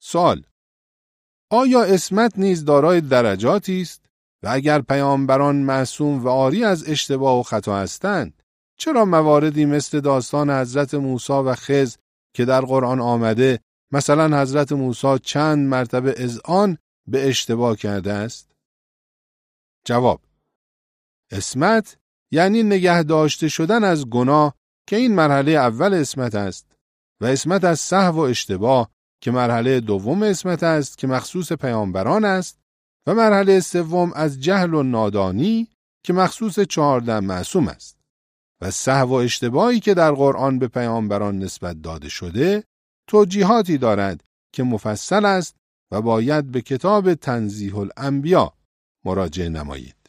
سوال: آیا عصمت نیز دارای درجاتی است؟ و اگر پیامبران معصوم و عاری از اشتباه و خطا هستند، چرا مواردی مثل داستان حضرت موسی و خضر که در قرآن آمده، مثلا حضرت موسی چند مرتبه اذعان به اشتباه کرده است؟ جواب: عصمت یعنی نگه داشته شدن از گناه که این مرحله اول عصمت است، و عصمت از سهو و اشتباه که مرحله دوم عصمت است که مخصوص پیامبران است، و مرحله سوم از جهل و نادانی که مخصوص 14 معصوم است. و سهو و اشتباهی که در قرآن به پیامبران نسبت داده شده توجیهاتی دارد که مفصل است و باید به کتاب تنزیه الانبیا مراجعه نمایید.